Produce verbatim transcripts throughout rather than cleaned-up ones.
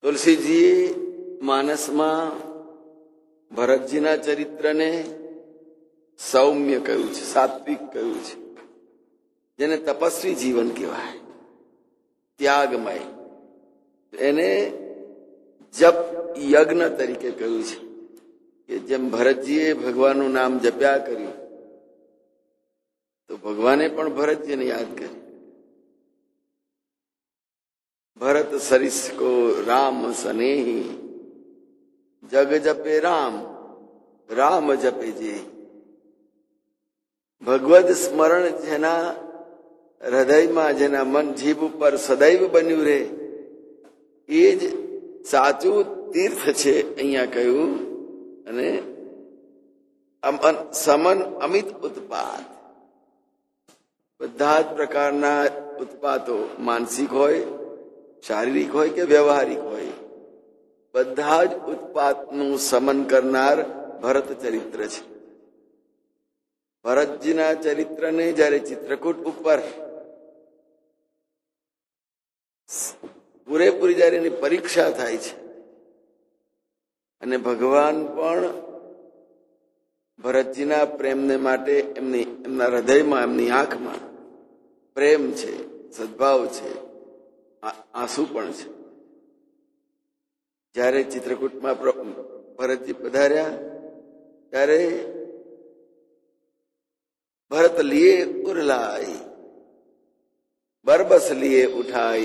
તુલસીજીએ માનસમાં ભરતજીના ચરિત્રને સૌમ્ય કહ્યું છે, સાત્વિક કહ્યું છે, જેને તપસ્વી જીવન કહેવાય, ત્યાગમય. એને જપ યજ્ઞ તરીકે કહ્યું છે કે જેમ ભરતજીએ ભગવાનનું નામ જપ્યા કર્યું તો ભગવાને પણ ભરતજીને યાદ કર્યું. ભરત સરિસ કો રામ સનેહી, જગ જપે રામ રામ જપે જે. ભગવદ સ્મરણ જેના હૃદયમાં, જેના મન જીભ ઉપર સદૈવ બન્યું રહે એ જ સાચું તીર્થ છે અહીંયા કહ્યું. અને સમન અમિત ઉત્પાત, બધા જ પ્રકારના ઉત્પાતો, માનસિક હોય, શારીરિક હોય કે વ્યવહારિક હોય, બધા જ ઉત્પાતનું સમન કરનાર ભરત ચરિત્ર છે. ભરતજીના ચરિત્રને જયારે ચિત્રકૂટ ઉપર પૂરેપૂરી જયારે એની પરીક્ષા થાય છે અને ભગવાન પણ ભરતજીના પ્રેમને માટે એમની એમના હૃદયમાં, એમની આંખમાં પ્રેમ છે, સદભાવ છે, આંસુ પણ છે. જયારે ચિત્રકૂટમાં ભરતજી પધાર્યા ત્યારે ભરત લીએ ઉરલાઈ, બરબસ લીએ ઉઠાઈ.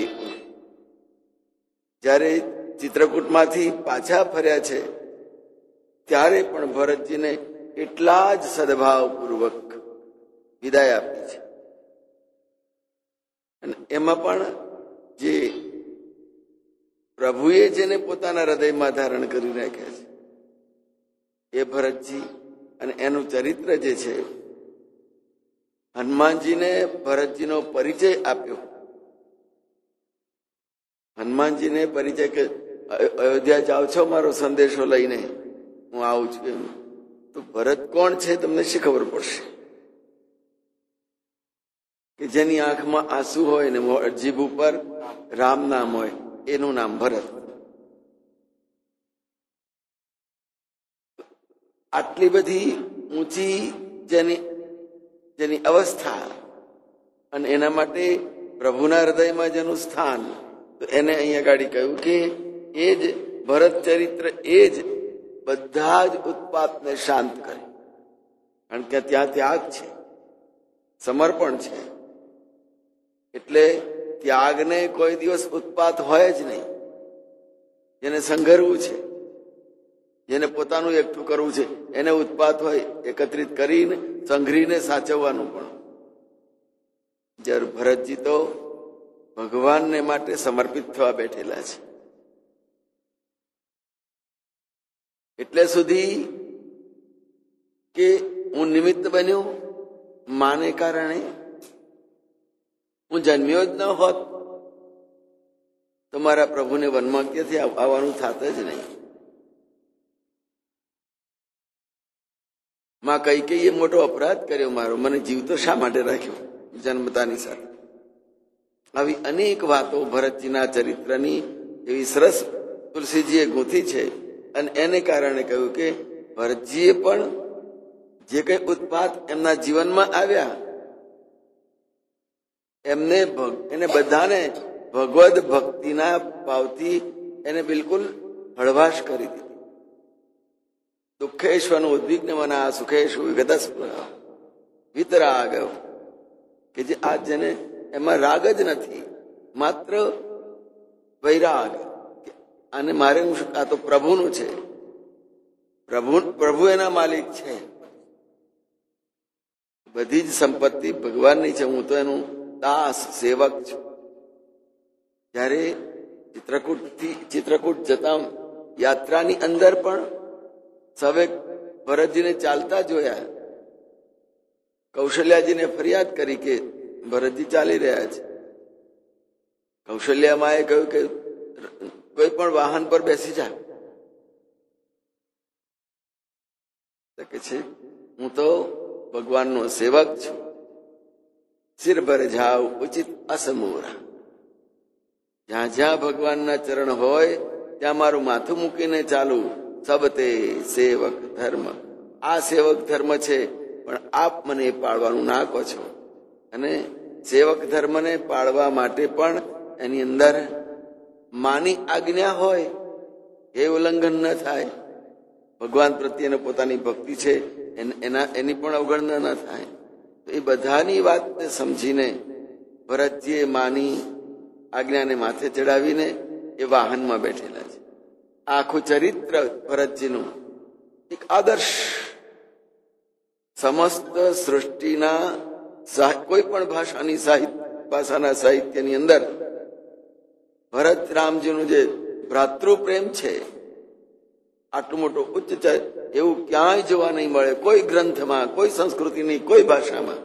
જયારે ચિત્રકૂટમાંથી પાછા ફર્યા છે ત્યારે પણ ભરતજીને એટલા જ સદભાવપૂર્વક વિદાય આપી છે. અને એમાં પણ જે પ્રભુએ જેને પોતાના હૃદયમાં ધારણ કરી રાખ્યા છે એ ભરતજી, અને એનું ચરિત્ર જે છે, હનુમાનજીને ભરતજીનો પરિચય આપ્યો. હનુમાનજીને પરિચય કે અયોધ્યા જાઓ છો મારો સંદેશો લઈને, હું આવું છું એમ. તો ભરત કોણ છે તમને શી ખબર પડશે? કે જેની આંખમાં આંસુ હોય ને જીભ ઉપર રામ નામ હોય, એનું નામ ભરત. આટલી બધી ઊંચી જેની જેની અવસ્થા અને એના માટે પ્રભુના હૃદયમાં જેનું સ્થાન, તો એને અહીંયા ગાડી કહ્યું કે એ જ ભરત ચરિત્ર એ જ બધા જ ઉત્પાતને શાંત કરે. કારણ કે ત્યાં ત્યાગ છે, સમર્પણ છે. એટલે ત્યાગને કોઈ દિવસ ઉત્પાત હોય જ નહીં. જેને સંઘરવું છે, જેને પોતાનું એકઠું કરવું છે, એને ઉત્પાત હોય, એકત્રિત કરીને સંઘરીને સાચવવાનું. પણ જ્યારે ભરતજી તો ભગવાનને માટે સમર્પિત થવા બેઠેલા છે. એટલે સુધી કે હું નિમિત્ત બન્યો, માને કારણે હું જન્મ્યો જ ન હોત તો મારા પ્રભુને વનમાં ક્યાંથી આવવાનું થાત જ નહીં. માં કૈકેયીએ મોટો અપરાધ કર્યો મારો, મને જીવતો શા માટે રાખ્યો જન્મતાની સાથે. આવી અનેક વાતો ભરતજીના ચરિત્રની એવી સરસ તુલસીજીએ ગૂંથી છે. અને એને કારણે કહ્યું કે ભરતજીએ પણ જે કઈ ઉત્પાત એમના જીવનમાં આવ્યા એમને એને બધાને ભગવદ ભક્તિના ભાવથી એને બિલકુલ હળવાશ કરી દીધી. દુઃખેશ્વરનું ઉદ્વિગ્ન મના સુખેશુ વિગતસ્પૃહ વિતરાગ, કે જે આ જેને એમાં રાગ જ નથી, માત્ર વૈરાગ. અને મારે હું આ તો પ્રભુનું છે, પ્રભુ પ્રભુ એના માલિક છે, બધી જ સંપત્તિ ભગવાનની છે, હું તો એનું દાસ સેવક છું. જ્યારે ચિત્રકૂટ થી ચિત્રકૂટ જતા યાત્રાની અંદર પણ સવે ભરતજીને ચાલતા જોયા. કૌશલ્યાજીને ફરિયાદ કરી કે ભરતજી ચાલી રહ્યા છે. કૌશલ્યામાએ કહ્યું કે કોઈ પણ વાહન પર બેસી જા. કે છે હું તો ભગવાનનો સેવક છું. સિર પર જાવ ઉચિત અસમૂરા. જ્યાં જ્યાં ભગવાનના ચરણ હોય ત્યાં મારું માથું મૂકીને ચાલુ સબ તે સેવક ધર્મ. આ સેવક ધર્મ છે, પણ આપ મને એ પાળવાનું ના કહો છો. અને સેવક ધર્મને પાળવા માટે પણ એની અંદર માની આજ્ઞા હોય, એ ઉલ્લંઘન ન થાય. ભગવાન પ્રત્યેને પોતાની ભક્તિ છે એના એની પણ અવગણના ન થાય. તો એ બધાની વાતને સમજીને ભરતજીએ માની આજ્ઞાને માથે ચડાવીને એ વાહનમાં બેઠેલા છે. આખું ચરિત્ર ભરતજીનું એક આદર્શ, સમસ્ત સૃષ્ટિના કોઈ પણ ભાષાની સાહિત્ય ભાષાના સાહિત્યની અંદર ભરત રામજીનું જે ભ્રાતૃપ્રેમ છે, આટલું મોટું ઉચ્ચ એવું ક્યાંય જોવા નહીં મળે. કોઈ ગ્રંથમાં, કોઈ સંસ્કૃતિની, કોઈ ભાષામાં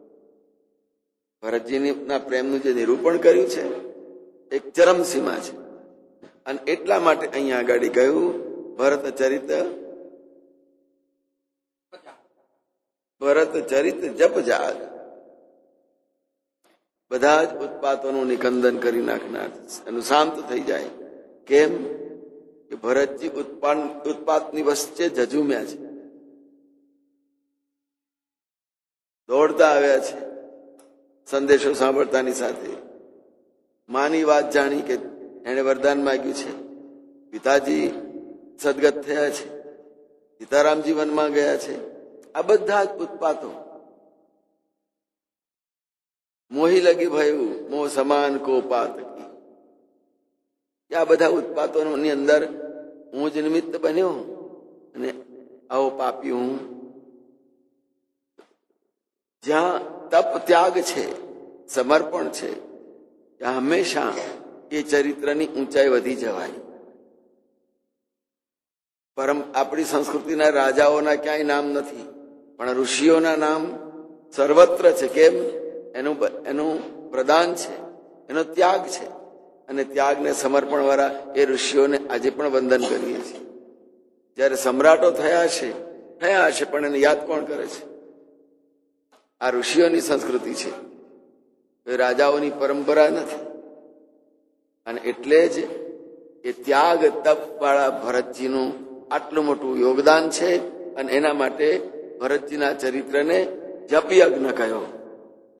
ભરતજીના પ્રેમનું જે નિરૂપણ કર્યું છે એક ચરમસીમા છે. અને એટલા માટે અહીંયા આગળ કહ્યું ભરત ચરિત ભરત ચરિત જપ જાગ. બધા જ ઉત્પાતોનું નિકંદન કરી નાખનાર, એનું શાંત થઈ જાય. કેમ કે ભરતજી ઉત્પાદ ઉત્પાતની વચ્ચે ઝઝુમ્યા છે, દોડતા આવ્યા છે સંદેશો સાંભળતાની સાથે. માની વાત જાણી કે એને વરદાન માંગ્યું છે, પિતાજી સદગત થયા છે, સીતારામજી વનમાં ગયા છે. આ બધા જ ઉત્પાતો મોહી લગી ભયું મોહ સમાન કો પાતકી. આ બધા ઉત્પાતોની અંદર હું જ નિમિત્ત બન્યો અને આવો પાપી હું. જ્યાં તપ ત્યાગ છે, સમર્પણ છે, ત્યાં હંમેશા એ ચરિત્રની ઊંચાઈ વધી જવાય. પરમ આપણી સંસ્કૃતિના રાજાઓના ક્યાંય નામ નથી, પણ ઋષિઓના નામ સર્વત્ર છે. કેમ? એનું એનું પ્રદાન છે, એનો ત્યાગ છે. અને ત્યાગને સમર્પણ વાળા એ ઋષિઓને આજે પણ વંદન કરીએ છીએ. જયારે સમ્રાટો થયા છે થયા હશે પણ એને યાદ કોણ કરે છે? આ ઋષિઓની સંસ્કૃતિ છે, એ રાજાઓની પરંપરા નથી. અને એટલે જ એ ત્યાગ તપ વાળા ભરતજીનું આટલું મોટું યોગદાન છે. અને એના માટે ભરતજીના ચરિત્રને જપ યજ્ઞ કહ્યો.